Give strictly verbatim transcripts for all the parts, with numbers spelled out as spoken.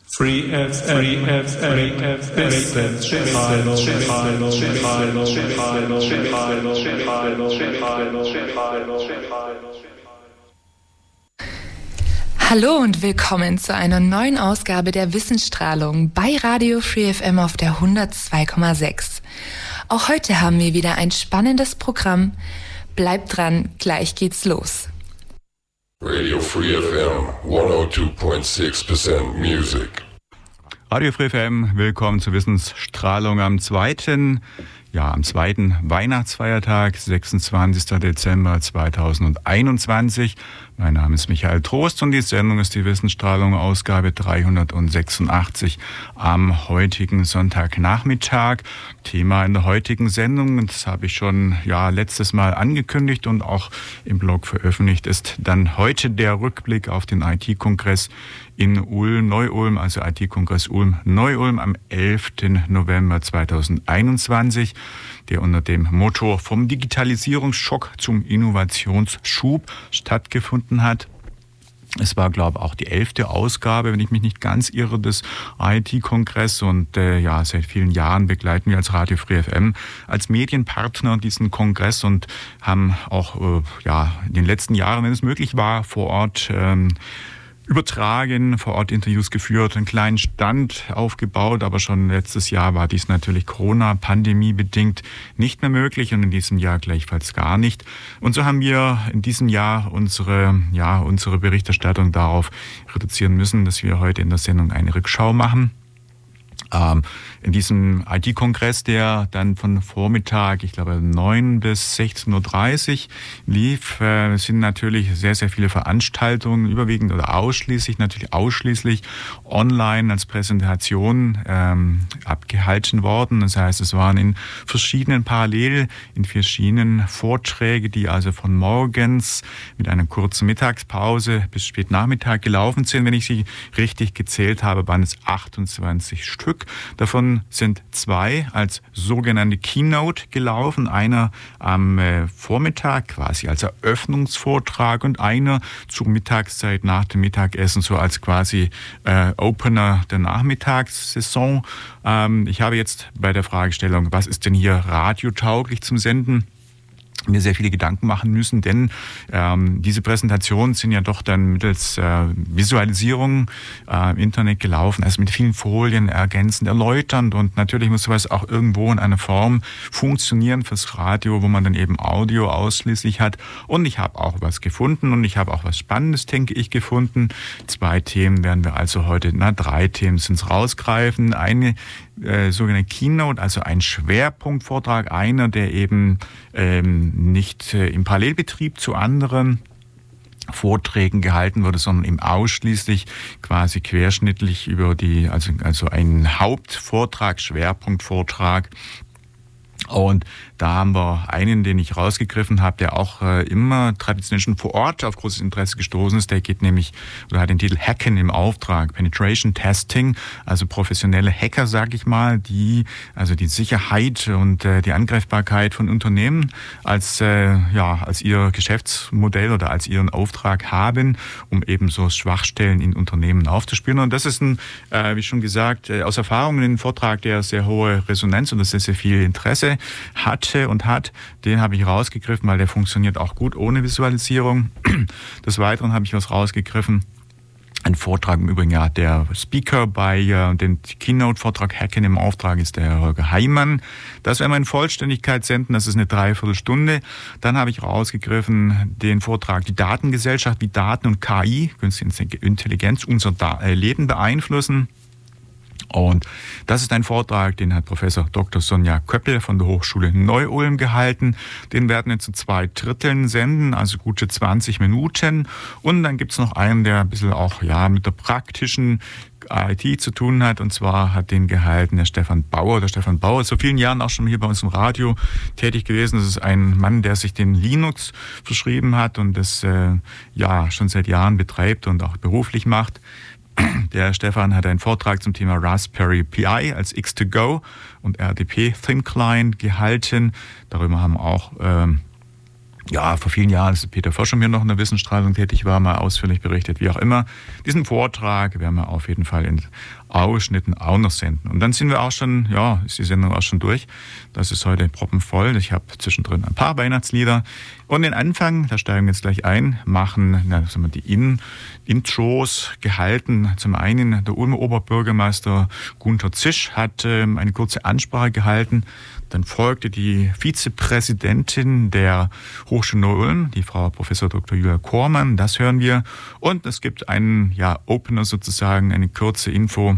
Free F M, Free F M, Free F M, Wissensstrahlung, Strahlung, Strahlung, Strahlung, Strahlung, Strahlung, Strahlung, Strahlung. Hallo und willkommen zu einer neuen Ausgabe der Wissensstrahlung bei Radio Free F M auf der hundertzwei Komma sechs. Auch heute haben wir wieder ein spannendes Programm. Bleibt dran, gleich geht's los. Radio Free F M hundertzwei Komma sechs Prozent Music. Radio Free F M, willkommen zur Wissensstrahlung am zweiten, ja, am zweiten Weihnachtsfeiertag, sechsundzwanzigsten Dezember zweitausendeinundzwanzig. Mein Name ist Michael Trost und die Sendung ist die Wissensstrahlung, Ausgabe dreihundertsechsundachtzig am heutigen Sonntagnachmittag. Thema in der heutigen Sendung, das habe ich schon ja letztes Mal angekündigt und auch im Blog veröffentlicht, ist dann heute der Rückblick auf den I T-Kongress in Ulm, Neu-Ulm, also I T-Kongress Ulm, Neu-Ulm am elften November zweitausendeinundzwanzig, der unter dem Motto vom Digitalisierungsschock zum Innovationsschub stattgefunden hat. Es war, glaube ich, auch die elfte Ausgabe, wenn ich mich nicht ganz irre, des I T-Kongress. Und äh, ja, seit vielen Jahren begleiten wir als Radio Free F M als Medienpartner diesen Kongress und haben auch äh, ja in den letzten Jahren, wenn es möglich war, vor Ort ähm, übertragen, vor Ort Interviews geführt, einen kleinen Stand aufgebaut, aber schon letztes Jahr war dies natürlich Corona-Pandemie bedingt nicht mehr möglich und in diesem Jahr gleichfalls gar nicht. Und so haben wir in diesem Jahr unsere, ja, unsere Berichterstattung darauf reduzieren müssen, dass wir heute in der Sendung eine Rückschau machen. Ähm, in diesem I T-Kongress, der dann von Vormittag, ich glaube neun bis sechzehn Uhr dreißig lief, äh, sind natürlich sehr, sehr viele Veranstaltungen, überwiegend oder ausschließlich, natürlich ausschließlich online als Präsentation ähm, abgehalten worden. Das heißt, es waren in verschiedenen parallel, in verschiedenen Vorträge, die also von morgens mit einer kurzen Mittagspause bis spät Nachmittag gelaufen sind. Wenn ich sie richtig gezählt habe, waren es achtundzwanzig Stück. Davon sind zwei als sogenannte Keynote gelaufen. Einer am äh, Vormittag quasi als Eröffnungsvortrag und einer zur Mittagszeit nach dem Mittagessen so als quasi äh, Opener der Nachmittagssaison. Ähm, ich habe jetzt bei der Fragestellung, was ist denn hier radiotauglich zum Senden, mir sehr viele Gedanken machen müssen, denn ähm, diese Präsentationen sind ja doch dann mittels äh, Visualisierung äh, im Internet gelaufen, also mit vielen Folien ergänzend, erläuternd und natürlich muss sowas auch irgendwo in einer Form funktionieren fürs Radio, wo man dann eben Audio ausschließlich hat und ich habe auch was gefunden und ich habe auch was Spannendes, denke ich, gefunden. Zwei Themen werden wir also heute, na drei Themen sind es rausgreifen. Eine Äh, sogenannte Keynote, also ein Schwerpunktvortrag, einer, der eben ähm, nicht äh, im Parallelbetrieb zu anderen Vorträgen gehalten wurde, sondern eben ausschließlich quasi querschnittlich über die, also, also ein Hauptvortrag, Schwerpunktvortrag. Und da haben wir einen, den ich rausgegriffen habe, der auch äh, immer traditionell schon vor Ort auf großes Interesse gestoßen ist. Der geht nämlich, oder hat den Titel Hacken im Auftrag, Penetration Testing, also professionelle Hacker, sag ich mal, die also die Sicherheit und äh, die Angreifbarkeit von Unternehmen als äh, ja als ihr Geschäftsmodell oder als ihren Auftrag haben, um eben so Schwachstellen in Unternehmen aufzuspüren. Und das ist ein, äh, wie schon gesagt, äh, aus Erfahrung ein Vortrag, der sehr hohe Resonanz und sehr, sehr viel Interesse hatte und hat, den habe ich rausgegriffen, weil der funktioniert auch gut ohne Visualisierung. Des Weiteren habe ich was rausgegriffen. Ein Vortrag im Übrigen, ja, der Speaker bei äh, dem Keynote-Vortrag Hacken im Auftrag ist der Holger Heimann. Das werden wir in Vollständigkeit senden, das ist eine Dreiviertelstunde. Dann habe ich rausgegriffen den Vortrag Die Datengesellschaft, wie Daten und K I, künstliche Intelligenz, unser da- äh, Leben beeinflussen. Und das ist ein Vortrag, den hat Professor Doktor Sonja Köppel von der Hochschule Neu-Ulm gehalten. Den werden wir zu zwei Dritteln senden, also gute zwanzig Minuten. Und dann gibt's noch einen, der ein bisschen auch ja mit der praktischen I T zu tun hat. Und zwar hat den gehalten der Stefan Bauer. Der Stefan Bauer ist vor vielen Jahren auch schon hier bei uns im Radio tätig gewesen. Das ist ein Mann, der sich den Linux verschrieben hat und das äh, ja schon seit Jahren betreibt und auch beruflich macht. Der Stefan hat einen Vortrag zum Thema Raspberry Pi als X to Go und R D P Thin Client gehalten. Darüber haben auch ähm, ja, vor vielen Jahren ist Peter Forscher mir noch in der Wissensstrahlung tätig war, mal ausführlich berichtet, wie auch immer. Diesen Vortrag werden wir auf jeden Fall in Ausschnitten auch noch senden. Und dann sind wir auch schon, ja, ist die Sendung auch schon durch. Das ist heute proppenvoll. Ich habe zwischendrin ein paar Weihnachtslieder. Und den Anfang, da steigen wir jetzt gleich ein, machen na, sagen wir, die In- Intros gehalten. Zum einen der Ulmer Oberbürgermeister Gunther Zisch hat ähm, eine kurze Ansprache gehalten. Dann folgte die Vizepräsidentin der Hochschule Neu-Ulm, die Frau Professor Doktor Julia Kormann, das hören wir. Und es gibt einen ja, Opener sozusagen, eine kurze Info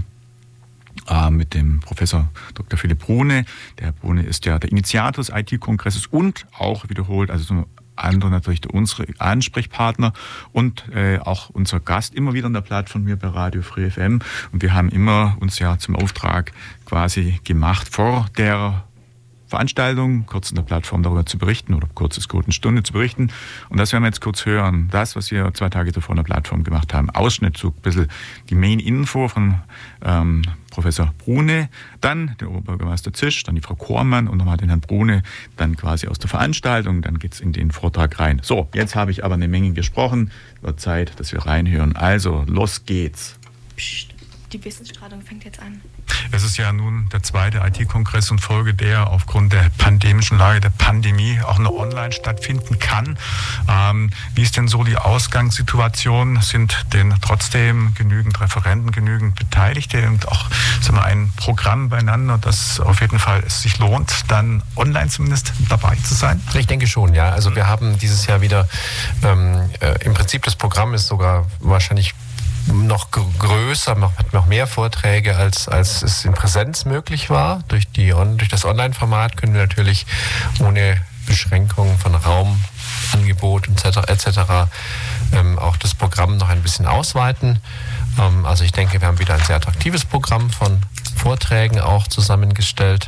äh, mit dem Professor Doktor Philipp Brune. Der Herr Brune ist ja der Initiator des I T-Kongresses und auch wiederholt, also zum anderen natürlich der, unsere Ansprechpartner und äh, auch unser Gast immer wieder in der Plattform hier bei Radio Free F M. Und wir haben immer uns ja zum Auftrag quasi gemacht, vor der Veranstaltung, kurz in der Plattform darüber zu berichten oder kurz ist gut eine Stunde zu berichten. Und das werden wir jetzt kurz hören. Das, was wir zwei Tage zuvor in der Plattform gemacht haben. Ausschnitt, so ein bisschen die Main-Info von ähm, Professor Brune, dann den Oberbürgermeister Zisch, dann die Frau Kormann und nochmal den Herrn Brune, dann quasi aus der Veranstaltung, dann geht's in den Vortrag rein. So, jetzt habe ich aber eine Menge gesprochen. Wird Zeit, dass wir reinhören. Also, los geht's. Psst, die Wissensstrahlung fängt jetzt an. Es ist ja nun der zweite I T-Kongress und Folge, der aufgrund der pandemischen Lage, der Pandemie auch nur online stattfinden kann. Ähm, wie ist denn so die Ausgangssituation? Sind denn trotzdem genügend Referenten, genügend Beteiligte und auch sagen wir, ein Programm beieinander, das auf jeden Fall es sich lohnt, dann online zumindest dabei zu sein? Ich denke schon, ja. Also wir haben dieses Jahr wieder, ähm, äh, im Prinzip das Programm ist sogar wahrscheinlich noch größer, noch, noch mehr Vorträge, als, als es in Präsenz möglich war. Durch, die, durch das Online-Format können wir natürlich ohne Beschränkungen von Raumangebot et cetera et cetera ähm, auch das Programm noch ein bisschen ausweiten. Ähm, also ich denke, wir haben wieder ein sehr attraktives Programm von Vorträgen auch zusammengestellt.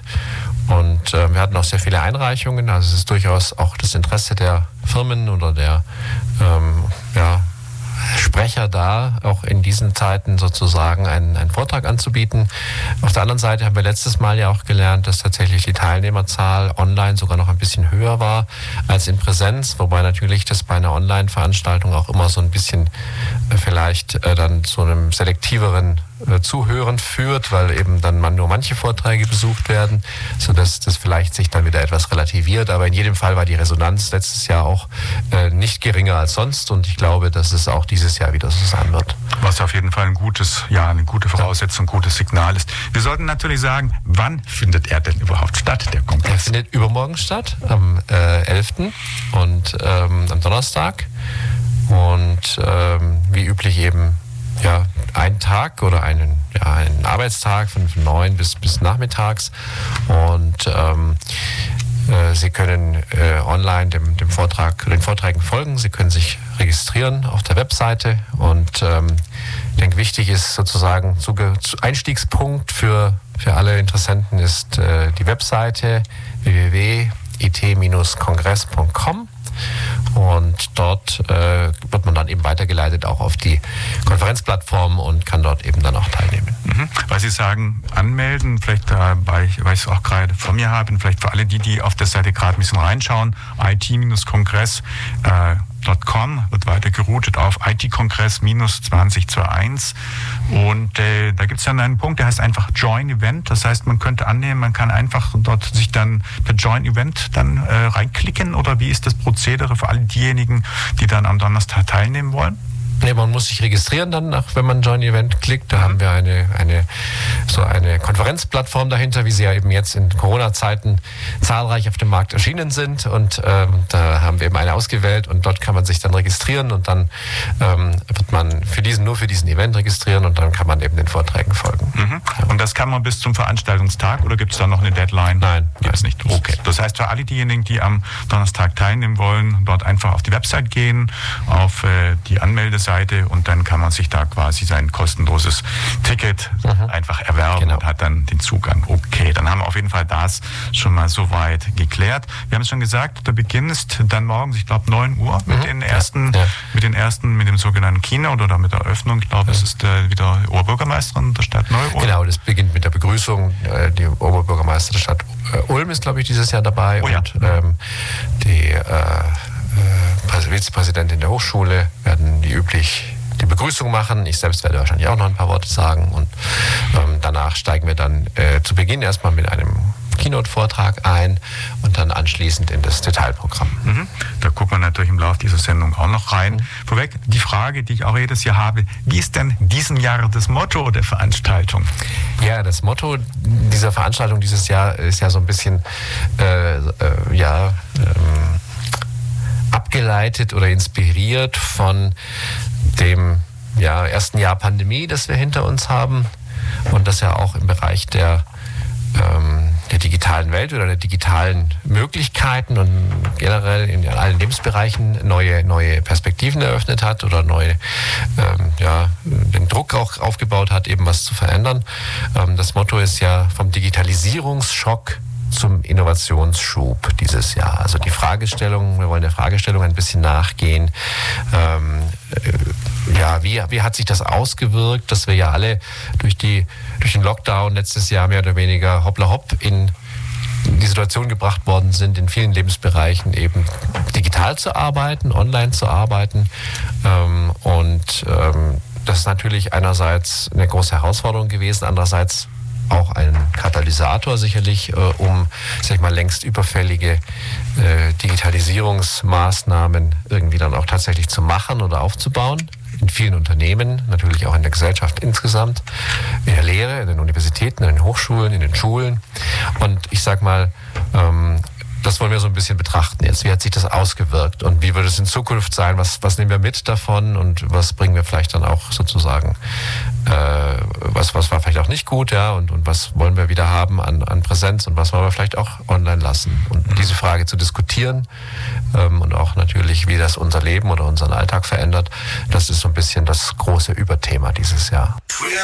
Und äh, wir hatten auch sehr viele Einreichungen. Also es ist durchaus auch das Interesse der Firmen oder der ähm, ja, Sprecher da, auch in diesen Zeiten sozusagen einen, einen Vortrag anzubieten. Auf der anderen Seite haben wir letztes Mal ja auch gelernt, dass tatsächlich die Teilnehmerzahl online sogar noch ein bisschen höher war als in Präsenz, wobei natürlich das bei einer Online-Veranstaltung auch immer so ein bisschen äh, vielleicht äh, dann zu einem selektiveren äh, Zuhören führt, weil eben dann man nur manche Vorträge besucht werden, sodass das vielleicht sich dann wieder etwas relativiert. Aber in jedem Fall war die Resonanz letztes Jahr auch äh, nicht geringer als sonst und ich glaube, dass es auch dieses Jahr wieder so sein wird. Was auf jeden Fall ein gutes, ja, eine gute Voraussetzung, ein gutes Signal ist. Wir sollten natürlich sagen, wann findet er denn überhaupt statt, der Kongress? Er findet übermorgen statt, am äh, elften und ähm, am Donnerstag. Und ähm, wie üblich eben ja, einen Tag oder einen, ja, einen Arbeitstag von neun bis, bis nachmittags. Und ähm, Sie können äh, online dem, dem Vortrag, den Vorträgen folgen. Sie können sich registrieren auf der Webseite. Und ähm, ich denke, wichtig ist sozusagen Zuge, Einstiegspunkt für, für alle Interessenten ist äh, die Webseite w w w punkt i t kongress punkt com. Und dort äh, wird man dann eben weitergeleitet auch auf die Konferenzplattform und kann dort eben dann auch teilnehmen. Mhm. Weil Sie sagen, anmelden, vielleicht, äh, weil ich es auch gerade vor mir habe, vielleicht für alle die, die auf der Seite gerade ein bisschen reinschauen, I T Kongress punkt com wird weiter geroutet auf I T-Kongress zwanzig einundzwanzig und äh, da gibt es dann einen Punkt, der heißt einfach Join Event, das heißt, man könnte annehmen, man kann einfach dort sich dann per Join Event dann äh, reinklicken oder wie ist das Prozedere für alle diejenigen, die dann am Donnerstag teilnehmen wollen? Nee, man muss sich registrieren dann, nach, wenn man Join Event klickt. Da mhm. haben wir eine, eine, so eine Konferenzplattform dahinter, wie sie ja eben jetzt in Corona-Zeiten zahlreich auf dem Markt erschienen sind. Und ähm, da haben wir eben eine ausgewählt und dort kann man sich dann registrieren und dann ähm, wird man für diesen, nur für diesen Event registrieren und dann kann man eben den Vorträgen folgen. Mhm. Ja. Und das kann man bis zum Veranstaltungstag oder gibt es da noch eine Deadline? Nein, gibt es nicht. Okay. Das heißt, für alle diejenigen, die am Donnerstag teilnehmen wollen, dort einfach auf die Website gehen, auf äh, die Anmeldeseite und dann kann man sich da quasi sein kostenloses Ticket mhm. einfach erwerben genau. und hat dann den Zugang. Okay, dann haben wir auf jeden Fall das schon mal soweit geklärt. Wir haben es schon gesagt, der Beginn ist dann morgens, ich glaube neun Uhr mhm. mit den ersten, ja. mit den ersten, mit dem sogenannten Keynote oder mit der Eröffnung. Ich glaube, ja. es ist äh, wieder Oberbürgermeisterin der Stadt Neu-Ulm. Genau, das beginnt mit der Begrüßung. Die Oberbürgermeister der Stadt Ulm ist, glaube ich, dieses Jahr dabei oh, ja. und ähm, die äh, Vizepräsidentin der Hochschule, werden die üblich die Begrüßung machen. Ich selbst werde wahrscheinlich auch noch ein paar Worte sagen und ähm, danach steigen wir dann äh, zu Beginn erstmal mit einem Keynote-Vortrag ein und dann anschließend in das Detailprogramm. Mhm. Da guckt man natürlich im Laufe dieser Sendung auch noch rein. Mhm. Vorweg die Frage, die ich auch jedes Jahr habe, wie ist denn diesen Jahr das Motto der Veranstaltung? Ja, das Motto dieser Veranstaltung dieses Jahr ist ja so ein bisschen äh, äh, ja, ähm, abgeleitet oder inspiriert von dem ja, ersten Jahr Pandemie, das wir hinter uns haben und das ja auch im Bereich der ähm, der digitalen Welt oder der digitalen Möglichkeiten und generell in allen Lebensbereichen neue, neue Perspektiven eröffnet hat oder neue, ähm, ja, den Druck auch aufgebaut hat, eben was zu verändern. Ähm, das Motto ist ja vom Digitalisierungsschock zum Innovationsschub dieses Jahr. Also die Fragestellung, wir wollen der Fragestellung ein bisschen nachgehen. Ähm, äh, ja, wie, wie hat sich das ausgewirkt, dass wir ja alle durch, die, durch den Lockdown letztes Jahr mehr oder weniger hoppla hopp in die Situation gebracht worden sind, in vielen Lebensbereichen eben digital zu arbeiten, online zu arbeiten. Ähm, und ähm, das ist natürlich einerseits eine große Herausforderung gewesen, andererseits auch ein Katalysator sicherlich, äh, um, sag ich mal, längst überfällige äh, Digitalisierungsmaßnahmen irgendwie dann auch tatsächlich zu machen oder aufzubauen. In vielen Unternehmen, natürlich auch in der Gesellschaft insgesamt, in der Lehre, in den Universitäten, in den Hochschulen, in den Schulen. Und ich sag mal, ähm, das wollen wir so ein bisschen betrachten jetzt. Wie hat sich das ausgewirkt und wie wird es in Zukunft sein? Was, was nehmen wir mit davon und was bringen wir vielleicht dann auch sozusagen, äh, was, was war vielleicht auch nicht gut, ja, und, und was wollen wir wieder haben an, an Präsenz und was wollen wir vielleicht auch online lassen? Und diese Frage zu diskutieren ähm, und auch natürlich, wie das unser Leben oder unseren Alltag verändert, das ist so ein bisschen das große Überthema dieses Jahr.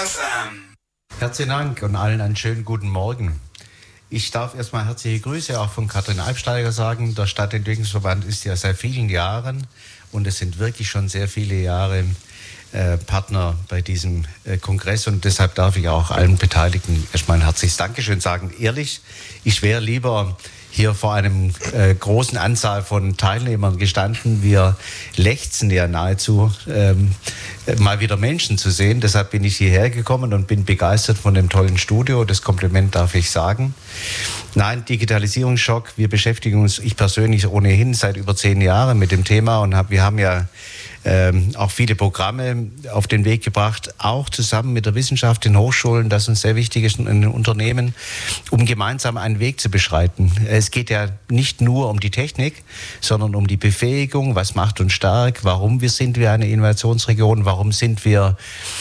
Herzlichen Dank und allen einen schönen guten Morgen. Ich darf erstmal herzliche Grüße auch von Katrin Albsteiger sagen. Der Stadtentwicklungsverband ist ja seit vielen Jahren und es sind wirklich schon sehr viele Jahre äh, Partner bei diesem äh, Kongress und deshalb darf ich auch allen Beteiligten erstmal ein herzliches Dankeschön sagen. Ehrlich, ich wäre lieber hier vor einem äh, großen Anzahl von Teilnehmern gestanden. Wir lechzen ja nahezu, ähm, mal wieder Menschen zu sehen. Deshalb bin ich hierher gekommen und bin begeistert von dem tollen Studio. Das Kompliment darf ich sagen. Nein, Digitalisierungsschock. Wir beschäftigen uns, ich persönlich ohnehin seit über zehn Jahren mit dem Thema und hab, wir haben ja Ähm, auch viele Programme auf den Weg gebracht, auch zusammen mit der Wissenschaft, den Hochschulen, das uns sehr wichtig ist, in den Unternehmen, um gemeinsam einen Weg zu beschreiten. Es geht ja nicht nur um die Technik, sondern um die Befähigung, was macht uns stark, warum wir sind wir eine Innovationsregion, warum sind wir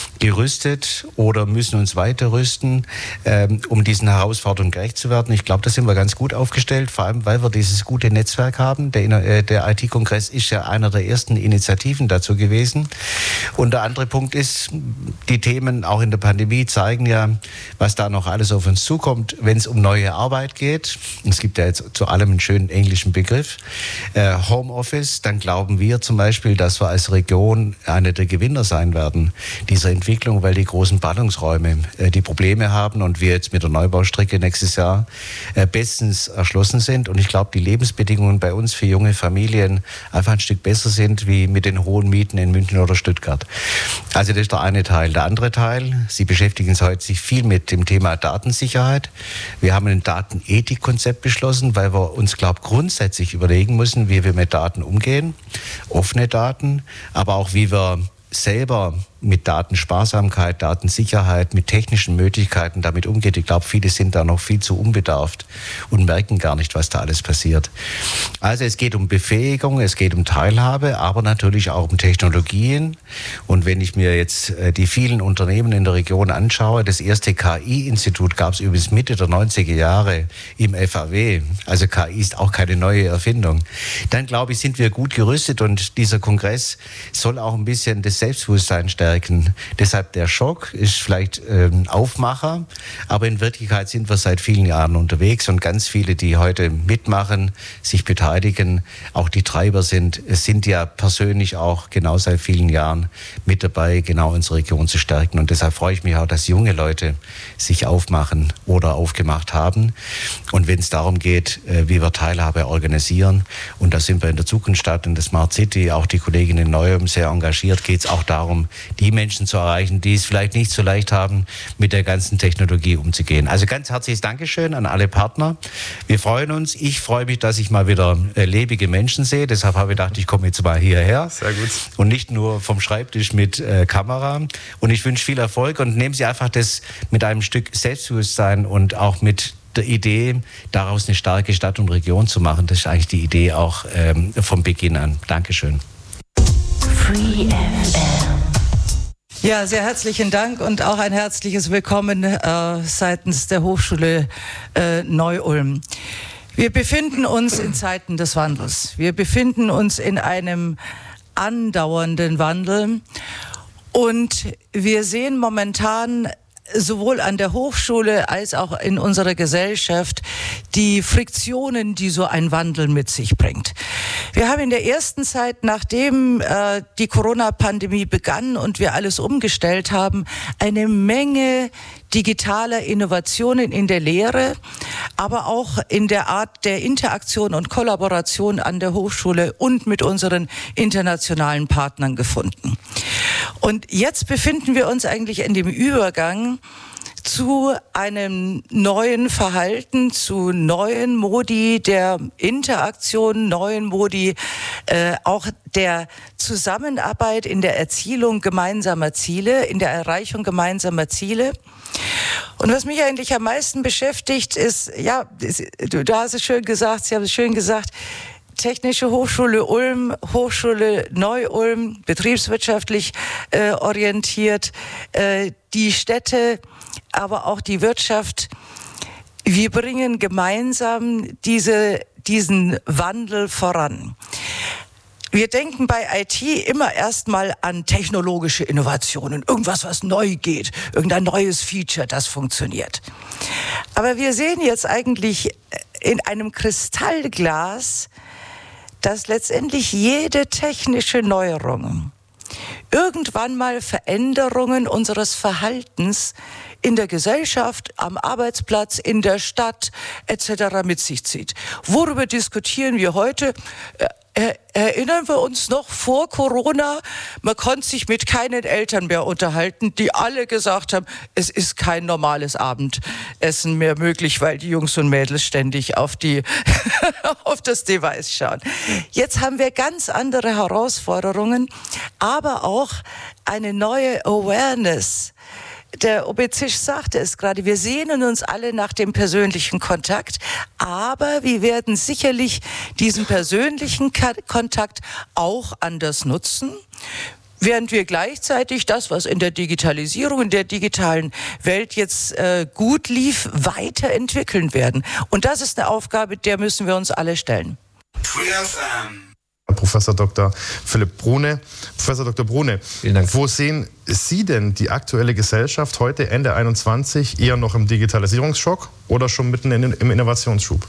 gerüstet oder müssen uns weiter rüsten, ähm, um diesen Herausforderungen gerecht zu werden. Ich glaube, da sind wir ganz gut aufgestellt, vor allem, weil wir dieses gute Netzwerk haben. Der, äh, der I T-Kongress ist ja einer der ersten Initiativen dazu gewesen. Und der andere Punkt ist, die Themen auch in der Pandemie zeigen ja, was da noch alles auf uns zukommt, wenn es um neue Arbeit geht. Es gibt ja jetzt zu allem einen schönen englischen Begriff. Äh, Homeoffice, dann glauben wir zum Beispiel, dass wir als Region einer der Gewinner sein werden dieser Entwicklung, weil die großen Ballungsräume äh, die Probleme haben und wir jetzt mit der Neubaustrecke nächstes Jahr äh, bestens erschlossen sind. Und ich glaube, die Lebensbedingungen bei uns für junge Familien einfach ein Stück besser sind wie mit den hohen Mieten in München oder Stuttgart. Also das ist der eine Teil. Der andere Teil, Sie beschäftigen sich heute viel mit dem Thema Datensicherheit. Wir haben ein Datenethikkonzept beschlossen, weil wir uns, glaube ich, grundsätzlich überlegen müssen, wie wir mit Daten umgehen. Offene Daten, aber auch wie wir selber mit Datensparsamkeit, Datensicherheit, mit technischen Möglichkeiten damit umgeht. Ich glaube, viele sind da noch viel zu unbedarft und merken gar nicht, was da alles passiert. Also es geht um Befähigung, es geht um Teilhabe, aber natürlich auch um Technologien. Und wenn ich mir jetzt die vielen Unternehmen in der Region anschaue, das erste K I-Institut gab es übrigens Mitte der neunziger Jahre im F A W. Also K I ist auch keine neue Erfindung. Dann, glaube ich, sind wir gut gerüstet und dieser Kongress soll auch ein bisschen das Selbstbewusstsein stärken stärken. Deshalb der Schock ist vielleicht ähm, Aufmacher, aber in Wirklichkeit sind wir seit vielen Jahren unterwegs und ganz viele, die heute mitmachen, sich beteiligen, auch die Treiber sind, es sind ja persönlich auch genau seit vielen Jahren mit dabei, genau unsere Region zu stärken. Und deshalb freue ich mich auch, dass junge Leute sich aufmachen oder aufgemacht haben. Und wenn es darum geht, wie wir Teilhabe organisieren, und da sind wir in der Zukunftsstadt in der Smart City, auch die Kolleginnen in Neuem sehr engagiert, geht es auch darum, die Menschen zu erreichen, die es vielleicht nicht so leicht haben, mit der ganzen Technologie umzugehen. Also ganz herzliches Dankeschön an alle Partner. Wir freuen uns. Ich freue mich, dass ich mal wieder äh, lebige Menschen sehe. Deshalb habe ich gedacht, ich komme jetzt mal hierher. Sehr gut. Und nicht nur vom Schreibtisch mit äh, Kamera. Und ich wünsche viel Erfolg und nehmen Sie einfach das mit einem Stück Selbstbewusstsein und auch mit der Idee, daraus eine starke Stadt und Region zu machen. Das ist eigentlich die Idee auch ähm, vom Beginn an. Dankeschön. Free F M. Ja, sehr herzlichen Dank und auch ein herzliches Willkommen äh, seitens der Hochschule äh, Neu-Ulm. Wir befinden uns in Zeiten des Wandels. Wir befinden uns in einem andauernden Wandel und wir sehen momentan sowohl an der Hochschule als auch in unserer Gesellschaft die Friktionen, die so ein Wandel mit sich bringt. Wir haben in der ersten Zeit, nachdem äh, die Corona-Pandemie begann und wir alles umgestellt haben, eine Menge digitaler Innovationen in der Lehre, aber auch in der Art der Interaktion und Kollaboration an der Hochschule und mit unseren internationalen Partnern gefunden. Und jetzt befinden wir uns eigentlich in dem Übergang zu einem neuen Verhalten, zu neuen Modi der Interaktion, neuen Modi äh, auch der Zusammenarbeit in der Erzielung gemeinsamer Ziele, in der Erreichung gemeinsamer Ziele. Und was mich eigentlich am meisten beschäftigt ist, ja, du, du hast es schön gesagt, Sie haben es schön gesagt, Technische Hochschule Ulm, Hochschule Neu-Ulm, betriebswirtschaftlich äh, orientiert, äh, die Städte, aber auch die Wirtschaft. Wir bringen gemeinsam diese, diesen Wandel voran. Wir denken bei I T immer erstmal an technologische Innovationen, irgendwas, was neu geht, irgendein neues Feature, das funktioniert. Aber wir sehen jetzt eigentlich in einem Kristallglas, dass letztendlich jede technische Neuerung irgendwann mal Veränderungen unseres Verhaltens in der Gesellschaft, am Arbeitsplatz, in der Stadt et cetera mit sich zieht. Worüber diskutieren wir heute? Äh, erinnern wir uns noch vor Corona, man konnte sich mit keinen Eltern mehr unterhalten, die alle gesagt haben, es ist kein normales Abendessen mehr möglich, weil die Jungs und Mädels ständig auf die auf das Device schauen. Jetzt haben wir ganz andere Herausforderungen, aber auch eine neue Awareness. Der Obezisch sagte es gerade, wir sehnen uns alle nach dem persönlichen Kontakt, aber wir werden sicherlich diesen persönlichen Ka- Kontakt auch anders nutzen, während wir gleichzeitig das, was in der Digitalisierung, in der digitalen Welt jetzt äh, gut lief, weiterentwickeln werden. Und das ist eine Aufgabe, der müssen wir uns alle stellen. Professor Doktor Philipp Brune. Professor Doktor Brune, wo sehen Sie denn die aktuelle Gesellschaft heute, Ende einundzwanzig, eher noch im Digitalisierungsschock oder schon mitten in, im Innovationsschub?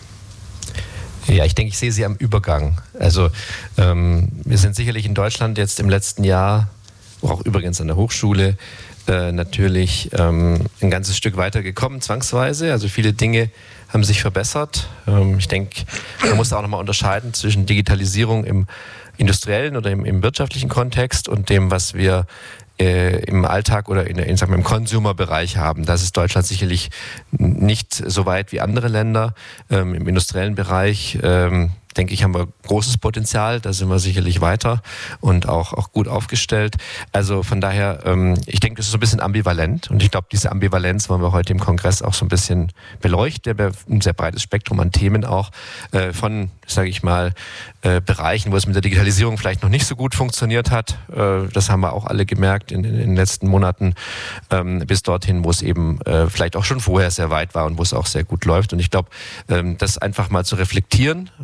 Ja, ich denke, ich sehe sie am Übergang. Also ähm, wir sind sicherlich in Deutschland jetzt im letzten Jahr, auch übrigens an der Hochschule, äh, natürlich ähm, ein ganzes Stück weiter gekommen, zwangsweise. Also viele Dinge haben sich verbessert. Ähm, ich denke, man muss auch nochmal unterscheiden zwischen Digitalisierung im industriellen oder im, im wirtschaftlichen Kontext und dem, was wir äh, im Alltag oder in, in, sagen wir, im Consumer-Bereich haben. Das ist Deutschland sicherlich nicht so weit wie andere Länder. Ähm, im industriellen Bereich ähm, denke ich, haben wir großes Potenzial, da sind wir sicherlich weiter und auch, auch gut aufgestellt. Also von daher, ähm, ich denke, das ist so ein bisschen ambivalent und ich glaube, diese Ambivalenz wollen wir heute im Kongress auch so ein bisschen beleuchten. Wir haben ein sehr breites Spektrum an Themen auch äh, von, sage ich mal, äh, Bereichen, wo es mit der Digitalisierung vielleicht noch nicht so gut funktioniert hat. Äh, das haben wir auch alle gemerkt in, in den letzten Monaten, ähm, bis dorthin, wo es eben äh, vielleicht auch schon vorher sehr weit war und wo es auch sehr gut läuft. Und ich glaube, ähm, das einfach mal zu reflektieren, ähm,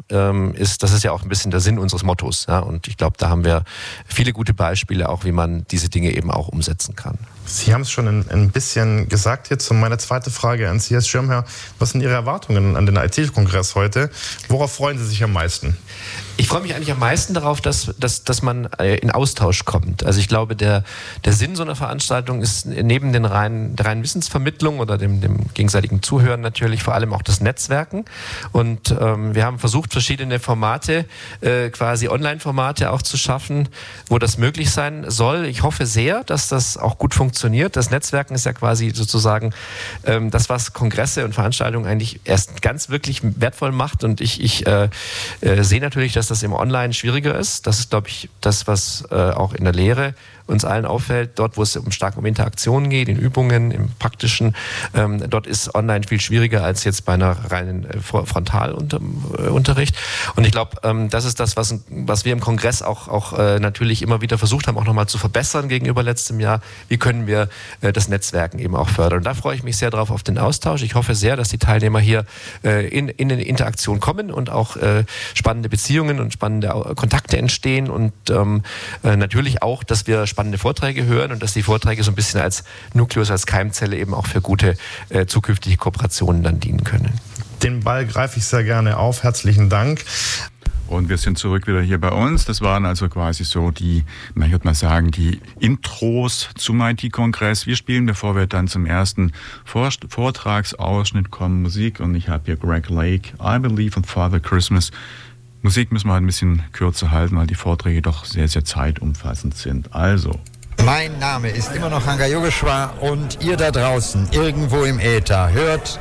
ähm, ist, das ist ja auch ein bisschen der Sinn unseres Mottos. Ja? Und ich glaube, da haben wir viele gute Beispiele, auch wie man diese Dinge eben auch umsetzen kann. Sie haben es schon ein, ein bisschen gesagt jetzt. Und meine zweite Frage an Sie, Herr Schirmherr. Was sind Ihre Erwartungen an den I T-Kongress heute? Worauf freuen Sie sich am meisten? Ich freue mich eigentlich am meisten darauf, dass, dass, dass man in Austausch kommt. Also ich glaube, der, der Sinn so einer Veranstaltung ist neben den reinen, der reinen Wissensvermittlung oder dem, dem gegenseitigen Zuhören natürlich vor allem auch das Netzwerken. Und ähm, wir haben versucht, verschiedene Formate, äh, quasi Online-Formate auch zu schaffen, wo das möglich sein soll. Ich hoffe sehr, dass das auch gut funktioniert. Das Netzwerken ist ja quasi sozusagen ähm, das, was Kongresse und Veranstaltungen eigentlich erst ganz wirklich wertvoll macht. Und ich, ich äh, äh, sehe natürlich, dass das im Online schwieriger ist. Das ist, glaube ich, das, was äh, auch in der Lehre uns allen auffällt. Dort, wo es um stark um Interaktion geht, in Übungen, im Praktischen, ähm, dort ist online viel schwieriger als jetzt bei einer reinen äh, Frontalunterricht. Und ich glaube, ähm, das ist das, was, was wir im Kongress auch, auch äh, natürlich immer wieder versucht haben, auch nochmal zu verbessern gegenüber letztem Jahr. Wie können wir äh, das Netzwerken eben auch fördern? Und da freue ich mich sehr drauf auf den Austausch. Ich hoffe sehr, dass die Teilnehmer hier äh, in, in eine Interaktion kommen und auch äh, spannende Beziehungen und spannende Kontakte entstehen und ähm, äh, natürlich auch, dass wir spannende Vorträge hören und dass die Vorträge so ein bisschen als Nukleus, als Keimzelle eben auch für gute äh, zukünftige Kooperationen dann dienen können. Den Ball greife ich sehr gerne auf. Herzlichen Dank. Und wir sind zurück wieder hier bei uns. Das waren also quasi so die, man würde mal sagen, die Intros zum I T-Kongress. Wir spielen, bevor wir dann zum ersten Vortragsausschnitt kommen, Musik. Und ich habe hier Greg Lake, I Believe in Father Christmas. Musik müssen wir halt ein bisschen kürzer halten, weil die Vorträge doch sehr, sehr zeitumfassend sind. Also. Mein Name ist immer noch Hanga Yogeshwar und ihr da draußen, irgendwo im Äther, hört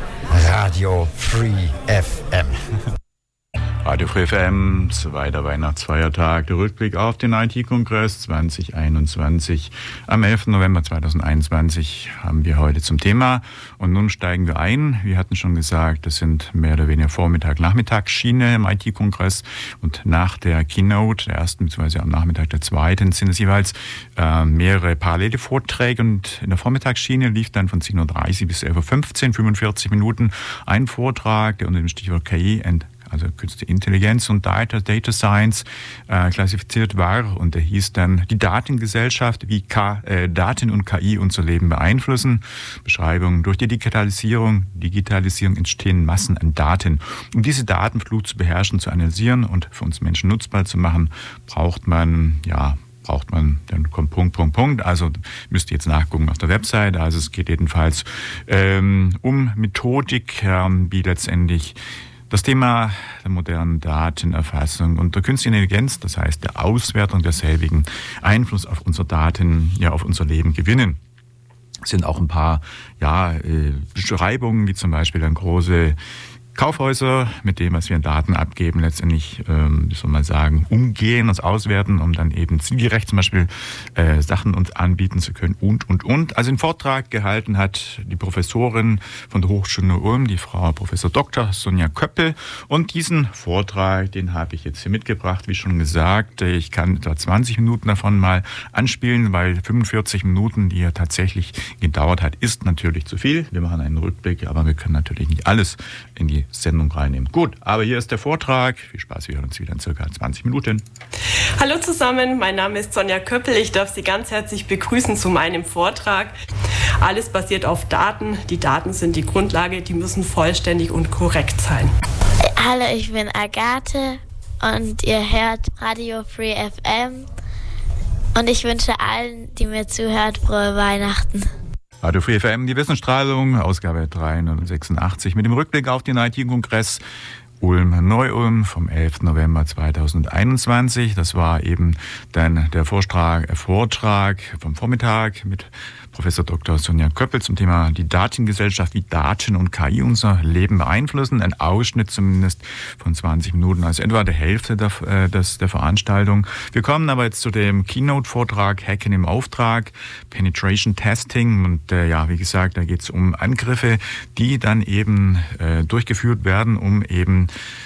Radio Free F M. Radio Free F M, zweiter Weihnachtsfeiertag, der Rückblick auf den I T-Kongress zwanzig einundzwanzig. Am elften November zweitausendeinundzwanzig haben wir heute zum Thema. Und nun steigen wir ein. Wir hatten schon gesagt, das sind mehr oder weniger Vormittag-Nachmittagsschiene im I T-Kongress. Und nach der Keynote, der ersten bzw. am Nachmittag der zweiten, sind es jeweils äh, mehrere parallele Vorträge. Und in der Vormittagsschiene lief dann von zehn Uhr dreißig bis elf Uhr fünfzehn, fünfundvierzig Minuten, ein Vortrag, der unter dem Stichwort K I and also Künstliche Intelligenz und Data, Data Science äh, klassifiziert war. Und der hieß dann die Datengesellschaft, wie K, äh, Daten und K I unser Leben beeinflussen. Beschreibung: Durch die Digitalisierung, Digitalisierung entstehen Massen an Daten. Um diese Datenflut zu beherrschen, zu analysieren und für uns Menschen nutzbar zu machen, braucht man, ja, braucht man, dann kommt Punkt, Punkt, Punkt. Also müsst ihr jetzt nachgucken auf der Webseite. Also es geht jedenfalls ähm, um Methodik, ähm, wie letztendlich das Thema der modernen Datenerfassung und der künstlichen Intelligenz, das heißt der Auswertung derselbigen, Einfluss auf unsere Daten, ja auf unser Leben gewinnen. Es sind auch ein paar ja, äh, Beschreibungen, wie zum Beispiel dann große Kaufhäuser mit dem, was wir an Daten abgeben, letztendlich, ähm, wie soll man sagen, umgehen, uns auswerten, um dann eben zielgerecht zum Beispiel äh, Sachen uns anbieten zu können und, und, und. Also einen Vortrag gehalten hat die Professorin von der Hochschule Ulm, die Frau Professor Doktor Sonja Köppel. Und diesen Vortrag, den habe ich jetzt hier mitgebracht, wie schon gesagt. Ich kann etwa zwanzig Minuten davon mal anspielen, weil fünfundvierzig Minuten, die er tatsächlich gedauert hat, ist natürlich zu viel. Wir machen einen Rückblick, aber wir können natürlich nicht alles in die Sendung reinnehmen. Gut, aber hier ist der Vortrag. Viel Spaß, wir hören uns wieder in circa zwanzig Minuten. Hallo zusammen, mein Name ist Sonja Köppel. Ich darf Sie ganz herzlich begrüßen zu meinem Vortrag. Alles basiert auf Daten. Die Daten sind die Grundlage, die müssen vollständig und korrekt sein. Hallo, ich bin Agathe und ihr hört Radio Free F M und ich wünsche allen, die mir zuhören, frohe Weihnachten. Radio Free F M, die Wissensstrahlung, Ausgabe dreihundertsechsundachtzig mit dem Rückblick auf den I T-Kongress Ulm-Neu-Ulm vom elften November zweitausendeinundzwanzig. Das war eben dann der Vortrag, Vortrag vom Vormittag mit Professor Doktor Sonja Köppel zum Thema die Datengesellschaft, wie Daten und K I unser Leben beeinflussen. Ein Ausschnitt zumindest von zwanzig Minuten, also etwa der Hälfte der, äh, des, der Veranstaltung. Wir kommen aber jetzt zu dem Keynote-Vortrag Hacken im Auftrag, Penetration Testing. Und äh, ja, wie gesagt, da geht es um Angriffe, die dann eben äh, durchgeführt werden, um eben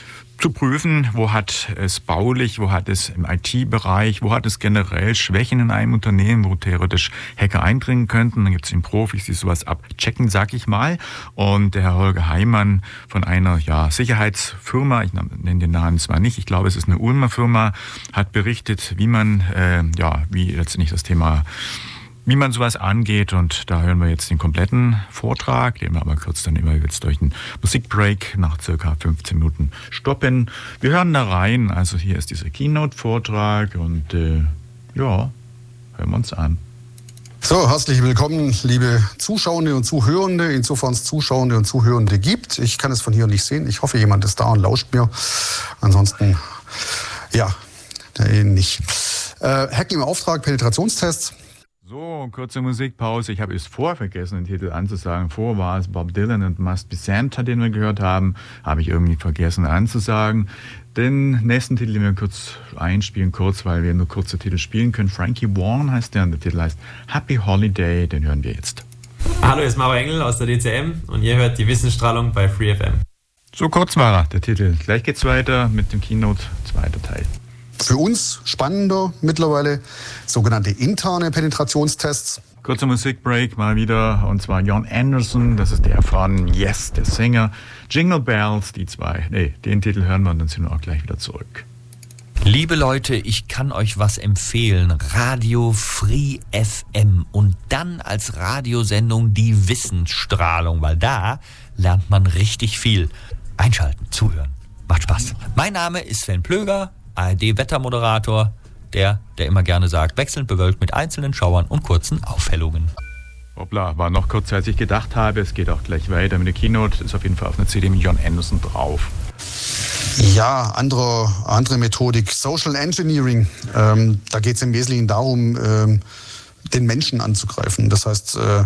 zu prüfen, wo hat es baulich, wo hat es im I T-Bereich, wo hat es generell Schwächen in einem Unternehmen, wo theoretisch Hacker eindringen könnten. Dann gibt es den Profis, die sowas abchecken, sag ich mal. Und der Herr Holger Heimann von einer ja, Sicherheitsfirma, ich nenne den Namen zwar nicht, ich glaube, es ist eine Ulmer Firma, hat berichtet, wie man, äh, ja, wie letztendlich das Thema wie man sowas angeht, und da hören wir jetzt den kompletten Vortrag, den wir aber kurz dann immer jetzt durch einen Musikbreak nach circa fünfzehn Minuten stoppen. Wir hören da rein, also hier ist dieser Keynote-Vortrag und äh, ja, hören wir uns an. So, herzlich willkommen, liebe Zuschauende und Zuhörende, insofern es Zuschauende und Zuhörende gibt. Ich kann es von hier nicht sehen, ich hoffe, jemand ist da und lauscht mir. Ansonsten, ja, nicht. Äh, Hacking im Auftrag, Penetrationstests. So, kurze Musikpause. Ich habe es vorher vergessen, den Titel anzusagen. Vor war es Bob Dylan und Must Be Santa, den wir gehört haben. Habe ich irgendwie vergessen anzusagen. Den nächsten Titel, den wir kurz einspielen, kurz, weil wir nur kurze Titel spielen können. Frankie Vaughan heißt der und der Titel heißt Happy Holiday. Den hören wir jetzt. Hallo, hier ist Mauer Engel aus der D C M und ihr hört die Wissensstrahlung bei Free F M. So kurz war er, der Titel. Gleich geht's weiter mit dem Keynote, zweiter Teil. Für uns spannender mittlerweile sogenannte interne Penetrationstests. Kurzer Musikbreak mal wieder, und zwar Jon Anderson, das ist der von Yes, der Sänger. Jingle Bells, die zwei. Nee, den Titel hören wir und dann sind wir auch gleich wieder zurück. Liebe Leute, ich kann euch was empfehlen. Radio Free F M und dann als Radiosendung die Wissensstrahlung, weil da lernt man richtig viel. Einschalten, zuhören, macht Spaß. Mein Name ist Sven Plöger, A R D-Wettermoderator, der, der immer gerne sagt, wechselnd bewölkt mit einzelnen Schauern und kurzen Aufhellungen. Hoppla, war noch kürzer, als ich gedacht habe. Es geht auch gleich weiter mit der Keynote. Ist auf jeden Fall auf einer C D mit Jon Anderson drauf. Ja, andere, andere Methodik, Social Engineering. Ähm, da geht es im Wesentlichen darum, ähm, den Menschen anzugreifen. Das heißt, äh,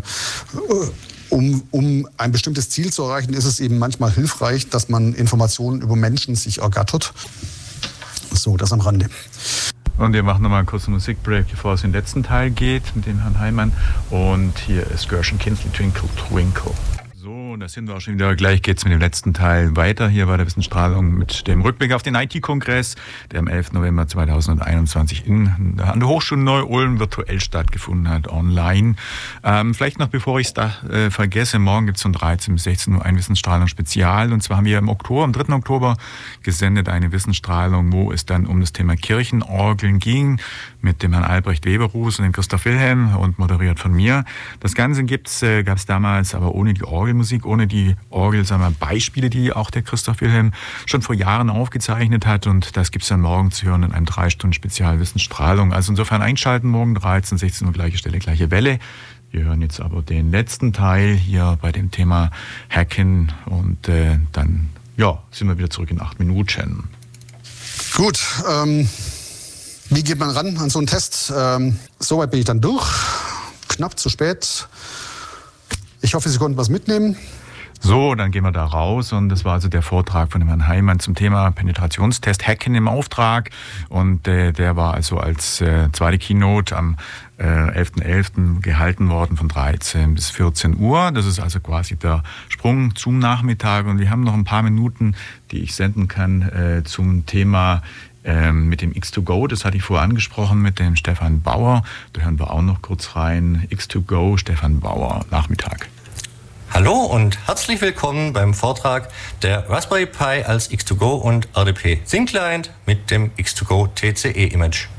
um, um ein bestimmtes Ziel zu erreichen, ist es eben manchmal hilfreich, dass man Informationen über Menschen sich ergattert. So, das am Rande. Und wir machen nochmal einen kurzen Musikbreak, bevor es in den letzten Teil geht mit dem Herrn Heimann. Und hier ist Gershon Kinsley, Twinkle Twinkle. So, da sind wir auch schon wieder. Gleich geht es mit dem letzten Teil weiter hier bei der Wissensstrahlung mit dem Rückblick auf den I T-Kongress, der am elften November zweitausendeinundzwanzig in, an der Hochschule Neu-Ulm virtuell stattgefunden hat, online. Ähm, vielleicht noch, bevor ich es da äh, vergesse, morgen gibt es um dreizehn bis sechzehn Uhr ein Wissensstrahlung-Spezial. Und zwar haben wir im Oktober, am dritten Oktober gesendet eine Wissensstrahlung, wo es dann um das Thema Kirchenorgeln ging, mit dem Herrn Albrecht Weberus und dem Christoph Wilhelm und moderiert von mir. Das Ganze gibt's, äh, gab es damals aber ohne die Orgelmusik, ohne die Orgel, sagen wir, Beispiele, die auch der Christoph Wilhelm schon vor Jahren aufgezeichnet hat, und das gibt's dann morgen zu hören in einem drei Stunden Spezial Wissensstrahlung. Also insofern einschalten, morgen dreizehn, sechzehn Uhr, gleiche Stelle, gleiche Welle. Wir hören jetzt aber den letzten Teil hier bei dem Thema Hacken und äh, dann ja, sind wir wieder zurück in acht Minuten. Gut, ähm, wie geht man ran an so einen Test? Ähm, soweit bin ich dann durch. Knapp zu spät. Ich hoffe, Sie konnten was mitnehmen. So, dann gehen wir da raus, und das war also der Vortrag von dem Herrn Heimann zum Thema Penetrationstest, Hacken im Auftrag, und äh, der war also als äh, zweite Keynote am äh, elften elften gehalten worden von dreizehn bis vierzehn Uhr. Das ist also quasi der Sprung zum Nachmittag, und wir haben noch ein paar Minuten, die ich senden kann äh, zum Thema ähm, mit dem X zwei Go. Das hatte ich vorher angesprochen mit dem Stefan Bauer. Da hören wir auch noch kurz rein. X zwei Go, Stefan Bauer, Nachmittag. Hallo und herzlich willkommen beim Vortrag der Raspberry Pi als X zwei Go und R D P Thin Client mit dem X zwei Go T C E Image.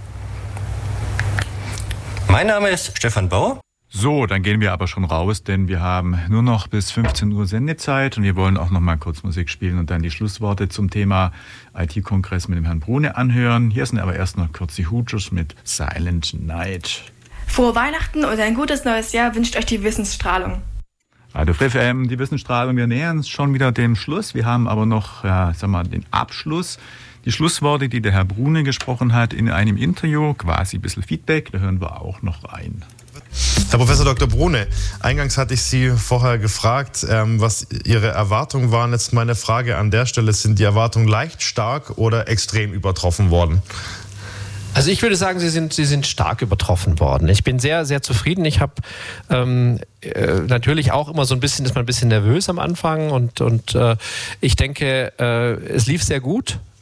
Mein Name ist Stefan Bauer. So, dann gehen wir aber schon raus, denn wir haben nur noch bis fünfzehn Uhr Sendezeit, und wir wollen auch noch mal kurz Musik spielen und dann die Schlussworte zum Thema I T-Kongress mit dem Herrn Brune anhören. Hier sind aber erst noch kurz die Hooters mit Silent Night. Frohe Weihnachten und ein gutes neues Jahr wünscht euch die Wissensstrahlung. Radio Free F M, die Wissensstrahlung, wir nähern uns schon wieder dem Schluss. Wir haben aber noch, ja, sag mal, den Abschluss. Die Schlussworte, die der Herr Brune gesprochen hat in einem Interview, quasi ein bisschen Feedback, da hören wir auch noch rein. Herr Professor Doktor Brune, eingangs hatte ich Sie vorher gefragt, ähm, was Ihre Erwartungen waren. Jetzt meine Frage an der Stelle, sind die Erwartungen leicht, stark oder extrem übertroffen worden? Also ich würde sagen, sie sind, sie sind stark übertroffen worden. Ich bin sehr, sehr zufrieden. Ich habe ähm, äh, natürlich auch immer so ein bisschen, ist man ein bisschen nervös am Anfang, und, und äh, ich denke, äh, es lief sehr gut.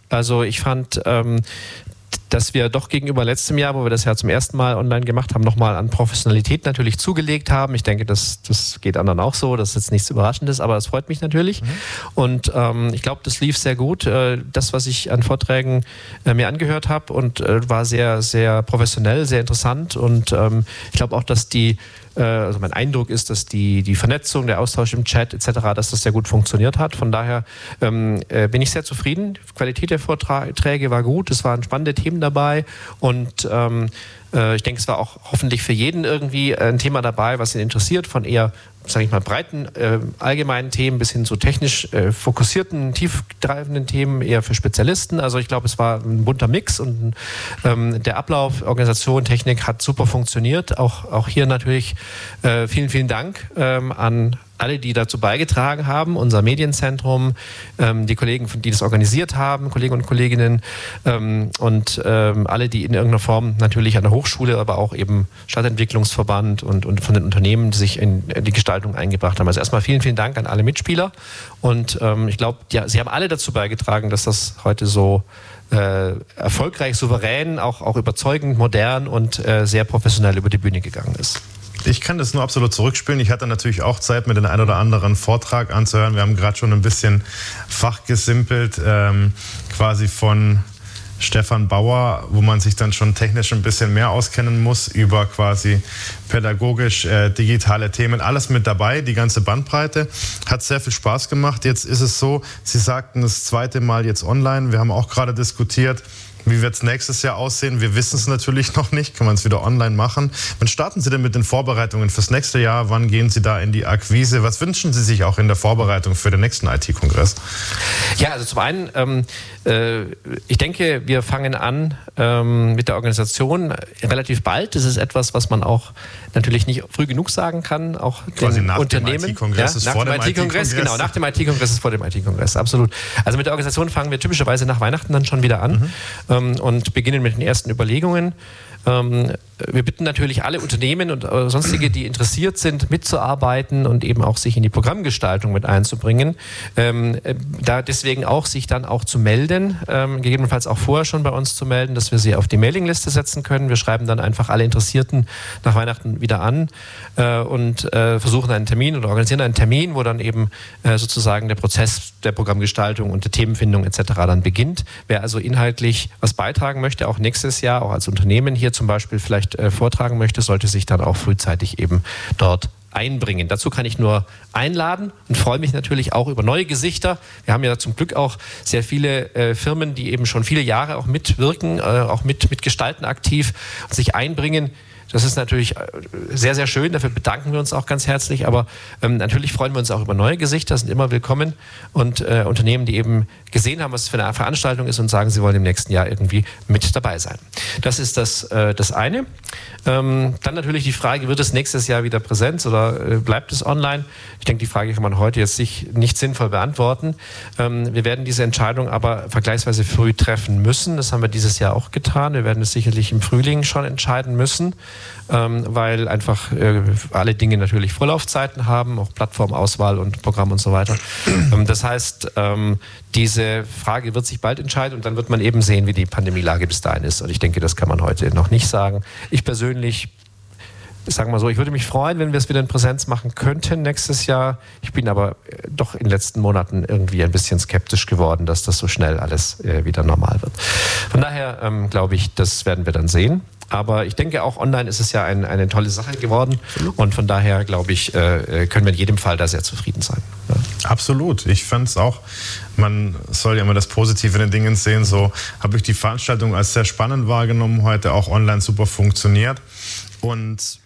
Also ich fand, ähm, dass wir doch gegenüber letztem Jahr, wo wir das ja zum ersten Mal online gemacht haben, nochmal an Professionalität natürlich zugelegt haben. Ich denke, das, das geht anderen auch so, das ist jetzt nichts Überraschendes, aber das freut mich natürlich. Mhm. Und ähm, ich glaube, das lief sehr gut. Äh, das, was ich an Vorträgen äh, mir angehört habe, und äh, war sehr, sehr professionell, sehr interessant. Und ähm, ich glaube auch, dass die Also mein Eindruck ist, dass die, die Vernetzung, der Austausch im Chat et cetera, dass das sehr gut funktioniert hat. Von daher ähm, äh, bin ich sehr zufrieden. Die Qualität der Vorträge war gut, es waren spannende Themen dabei und ähm, äh, ich denke, es war auch hoffentlich für jeden irgendwie ein Thema dabei, was ihn interessiert, von eher, sage ich mal, breiten, äh, allgemeinen Themen bis hin zu technisch äh, fokussierten, tiefgreifenden Themen, eher für Spezialisten. Also ich glaube, es war ein bunter Mix und ähm, der Ablauf, Organisation, Technik hat super funktioniert. Auch, auch hier natürlich äh, vielen, vielen Dank ähm, an alle, die dazu beigetragen haben, unser Medienzentrum, ähm, die Kollegen, die das organisiert haben, Kollegen und Kolleginnen ähm, und ähm, alle, die in irgendeiner Form natürlich an der Hochschule, aber auch eben Stadtentwicklungsverband und, und von den Unternehmen, die sich in die Gestaltung eingebracht haben. Also erstmal vielen, vielen Dank an alle Mitspieler und ähm, ich glaube, ja, sie haben alle dazu beigetragen, dass das heute so äh, erfolgreich, souverän, auch, auch überzeugend, modern und äh, sehr professionell über die Bühne gegangen ist. Ich kann das nur absolut zurückspielen. Ich hatte natürlich auch Zeit, mir den ein oder anderen Vortrag anzuhören. Wir haben gerade schon ein bisschen fachgesimpelt, ähm, quasi von Stefan Bauer, wo man sich dann schon technisch ein bisschen mehr auskennen muss, über quasi pädagogisch äh, digitale Themen. Alles mit dabei, die ganze Bandbreite. Hat sehr viel Spaß gemacht. Jetzt ist es so, Sie sagten das zweite Mal jetzt online. Wir haben auch gerade diskutiert, wie wird es nächstes Jahr aussehen? Wir wissen es natürlich noch nicht. Kann man es wieder online machen? Wann starten Sie denn mit den Vorbereitungen fürs nächste Jahr? Wann gehen Sie da in die Akquise? Was wünschen Sie sich auch in der Vorbereitung für den nächsten I T-Kongress? Ja, also zum einen, ähm, äh, ich denke, wir fangen an ähm, mit der Organisation relativ bald. Das ist etwas, was man auch natürlich nicht früh genug sagen kann. Auch quasi den nach Unternehmen. dem I T-Kongress ja, ist nach vor dem dem I T-Kongress, genau, nach dem I T-Kongress ist vor dem I T-Kongress, absolut. Also mit der Organisation fangen wir typischerweise nach Weihnachten dann schon wieder an. Mhm. und beginnen mit den ersten Überlegungen. Wir bitten natürlich alle Unternehmen und sonstige, die interessiert sind, mitzuarbeiten und eben auch sich in die Programmgestaltung mit einzubringen. Da deswegen auch sich dann auch zu melden, gegebenenfalls auch vorher schon bei uns zu melden, dass wir sie auf die Mailingliste setzen können. Wir schreiben dann einfach alle Interessierten nach Weihnachten wieder an und versuchen einen Termin oder organisieren einen Termin, wo dann eben sozusagen der Prozess der Programmgestaltung und der Themenfindung et cetera dann beginnt. Wer also inhaltlich was beitragen möchte, auch nächstes Jahr, auch als Unternehmen hier zum Beispiel vielleicht äh, vortragen möchte, sollte sich dann auch frühzeitig eben dort einbringen. Dazu kann ich nur einladen und freue mich natürlich auch über neue Gesichter. Wir haben ja zum Glück auch sehr viele äh, Firmen, die eben schon viele Jahre auch mitwirken, äh, auch mit, mit Gestalten aktiv und sich einbringen. Das ist natürlich sehr, sehr schön, dafür bedanken wir uns auch ganz herzlich, aber ähm, natürlich freuen wir uns auch über neue Gesichter, sind immer willkommen und äh, Unternehmen, die eben gesehen haben, was es für eine Veranstaltung ist und sagen, sie wollen im nächsten Jahr irgendwie mit dabei sein. Das ist das, äh, das eine. Ähm, dann natürlich die Frage, wird es nächstes Jahr wieder Präsenz oder äh, bleibt es online? Ich denke, die Frage kann man heute jetzt nicht, nicht sinnvoll beantworten. Ähm, wir werden diese Entscheidung aber vergleichsweise früh treffen müssen. Das haben wir dieses Jahr auch getan. Wir werden es sicherlich im Frühling schon entscheiden müssen. Ähm, weil einfach äh, alle Dinge natürlich Vorlaufzeiten haben, auch Plattformauswahl und Programm und so weiter. Ähm, das heißt, ähm, diese Frage wird sich bald entscheiden und dann wird man eben sehen, wie die Pandemielage bis dahin ist. Und ich denke, das kann man heute noch nicht sagen. Ich persönlich, sagen wir mal so, ich würde mich freuen, wenn wir es wieder in Präsenz machen könnten nächstes Jahr. Ich bin aber doch in den letzten Monaten irgendwie ein bisschen skeptisch geworden, dass das so schnell alles äh, wieder normal wird. Von daher ähm, glaube ich, das werden wir dann sehen. Aber ich denke, auch online ist es ja ein, eine tolle Sache geworden. Und von daher, glaube ich, äh, können wir in jedem Fall da sehr zufrieden sein. Ja. Absolut. Ich fand es auch, man soll ja immer das Positive in den Dingen sehen. So habe ich die Veranstaltung als sehr spannend wahrgenommen, heute auch online super funktioniert. Und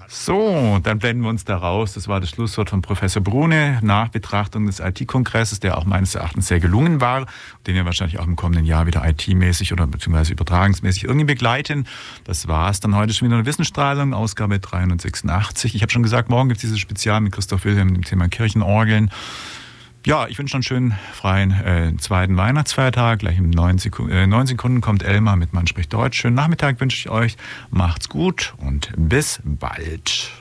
so, dann blenden wir uns da raus. Das war das Schlusswort von Professor Brune nach Betrachtung des I T-Kongresses, der auch meines Erachtens sehr gelungen war, den wir wahrscheinlich auch im kommenden Jahr wieder I T-mäßig oder beziehungsweise übertragungsmäßig irgendwie begleiten. Das war es dann heute schon wieder eine Wissensstrahlung, Ausgabe dreihundertsechsundachtzig. Ich habe schon gesagt, morgen gibt es dieses Spezial mit Christoph Wilhelm, dem Thema Kirchenorgeln. Ja, ich wünsche einen schönen freien äh, zweiten Weihnachtsfeiertag. Gleich in neun Sekunden, äh, neun Sekunden kommt Elmar mit Man spricht Deutsch. Schönen Nachmittag wünsche ich euch. Macht's gut und bis bald.